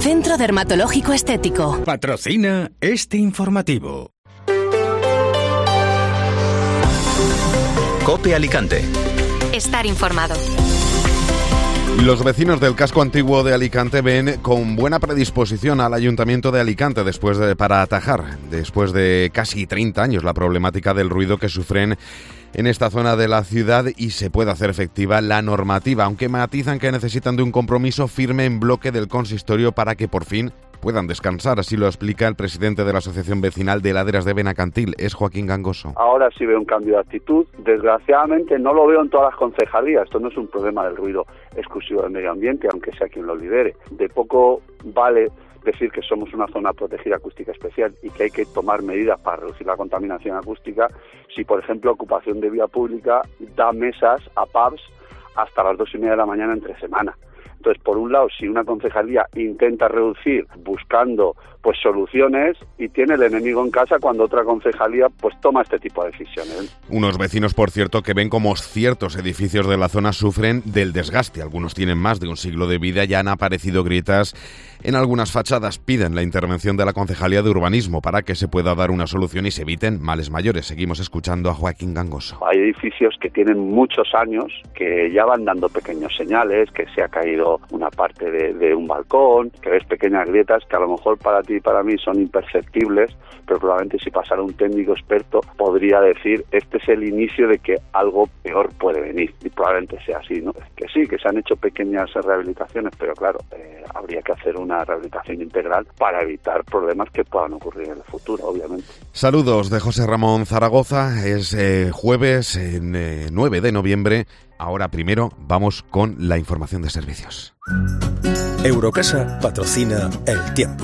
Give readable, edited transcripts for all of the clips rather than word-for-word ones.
Centro Dermatológico Estético. Patrocina este informativo. COPE Alicante. Estar informado. Los vecinos del casco antiguo de Alicante ven con buena predisposición al Ayuntamiento de Alicante para atajar, después de casi 30 años, la problemática del ruido que sufren en esta zona de la ciudad y se puede hacer efectiva la normativa, aunque matizan que necesitan de un compromiso firme en bloque del consistorio para que por fin puedan descansar. Así lo explica el presidente de la Asociación Vecinal de Laderas de Benacantil, es Joaquín Gangoso. Ahora sí veo un cambio de actitud. Desgraciadamente no lo veo en todas las concejalías. Esto no es un problema del ruido exclusivo del medio ambiente, aunque sea quien lo lidere. De poco vale decir que somos una zona protegida acústica especial y que hay que tomar medidas para reducir la contaminación acústica si, por ejemplo, ocupación de vía pública da mesas a pubs hasta las 2:30 de la mañana entre semana. Entonces, por un lado, si una concejalía intenta reducir buscando pues soluciones y tiene el enemigo en casa cuando otra concejalía pues toma este tipo de decisiones. Unos vecinos, por cierto, que ven como ciertos edificios de la zona sufren del desgaste. Algunos tienen más de un siglo de vida y han aparecido grietas en algunas fachadas. Piden la intervención de la Concejalía de Urbanismo para que se pueda dar una solución y se eviten males mayores. Seguimos escuchando a Joaquín Gangoso. Hay edificios que tienen muchos años, que ya van dando pequeños señales, que se ha caído una parte de un balcón, que ves pequeñas grietas que a lo mejor para ti y para mí son imperceptibles, pero probablemente si pasara un técnico experto podría decir este es el inicio de que algo peor puede venir, y probablemente sea así, ¿no? Que sí, que se han hecho pequeñas rehabilitaciones, pero claro, habría que hacer una rehabilitación integral para evitar problemas que puedan ocurrir en el futuro, obviamente. Saludos de José Ramón Zaragoza. Es jueves 9 de noviembre. Ahora primero vamos con la información de servicios. Eurocasa patrocina El Tiempo.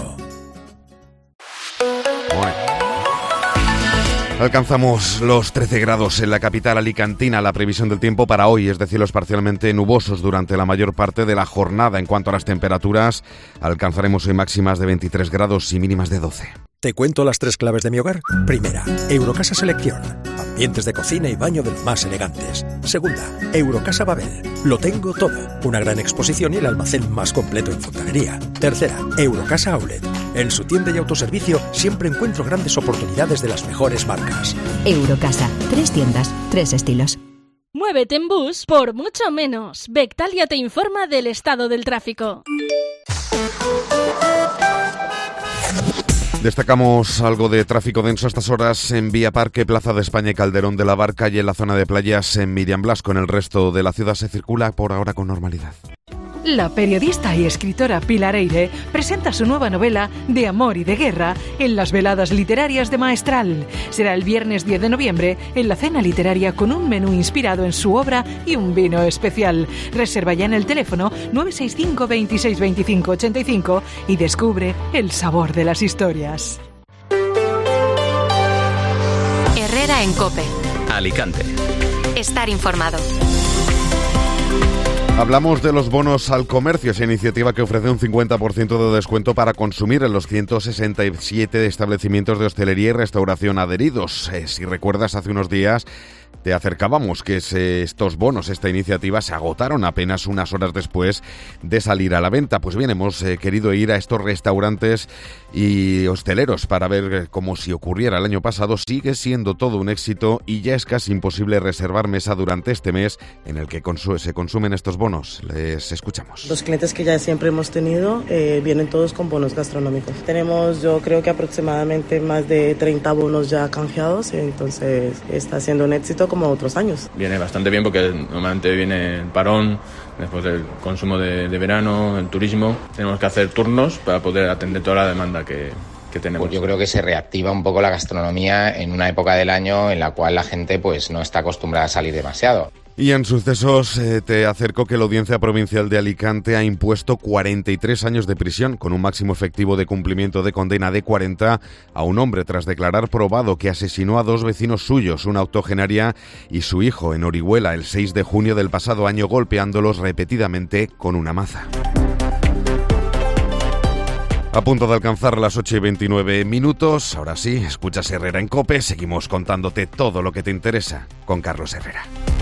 Alcanzamos los 13 grados en la capital alicantina. La previsión del tiempo para hoy es de cielos parcialmente nubosos durante la mayor parte de la jornada. En cuanto a las temperaturas, alcanzaremos hoy máximas de 23 grados y mínimas de 12. ¿Te cuento las 3 claves de mi hogar? Primera, Eurocasa Selección. Ambientes de cocina y baño de los más elegantes. Segunda, Eurocasa Babel. Lo tengo todo. Una gran exposición y el almacén más completo en fontanería. Tercera, Eurocasa Outlet. En su tienda y autoservicio siempre encuentro grandes oportunidades de las mejores marcas. Eurocasa. 3 tiendas, 3 estilos. Muévete en bus por mucho menos. Bectalia te informa del estado del tráfico. Destacamos algo de tráfico denso a estas horas en Vía Parque, Plaza de España y Calderón de la Barca, y en la zona de playas en Miriam Blasco. En el resto de la ciudad se circula por ahora con normalidad. La periodista y escritora Pilar Eyre presenta su nueva novela De amor y de guerra en las veladas literarias de Maestral. Será el viernes 10 de noviembre en la cena literaria con un menú inspirado en su obra y un vino especial. Reserva ya en el teléfono 965 26 25 85 y descubre el sabor de las historias. Herrera en COPE. Alicante. Estar informado. Hablamos de los bonos al comercio, esa iniciativa que ofrece un 50% de descuento para consumir en los 167 establecimientos de hostelería y restauración adheridos. Si recuerdas, hace unos días te acercábamos que estos bonos, esta iniciativa, se agotaron apenas unas horas después de salir a la venta. Pues bien, hemos querido ir a estos restaurantes y hosteleros para ver cómo si ocurriera el año pasado. Sigue siendo todo un éxito y ya es casi imposible reservar mesa durante este mes en el que se consumen estos bonos. Les escuchamos. Los clientes que ya siempre hemos tenido vienen todos con bonos gastronómicos. Tenemos, yo creo que aproximadamente más de 30 bonos ya canjeados, entonces está siendo un éxito como otros años. Viene bastante bien porque normalmente viene el parón, después del consumo de verano, el turismo. Tenemos que hacer turnos para poder atender toda la demanda que tenemos. Pues yo creo que se reactiva un poco la gastronomía en una época del año en la cual la gente pues no está acostumbrada a salir demasiado. Y en sucesos te acerco que la Audiencia Provincial de Alicante ha impuesto 43 años de prisión con un máximo efectivo de cumplimiento de condena de 40 a un hombre tras declarar probado que asesinó a 2 vecinos suyos, una octogenaria y su hijo, en Orihuela el 6 de junio del pasado año, golpeándolos repetidamente con una maza. A punto de alcanzar las 8:29. Ahora sí, escuchas Herrera en COPE. Seguimos contándote todo lo que te interesa con Carlos Herrera.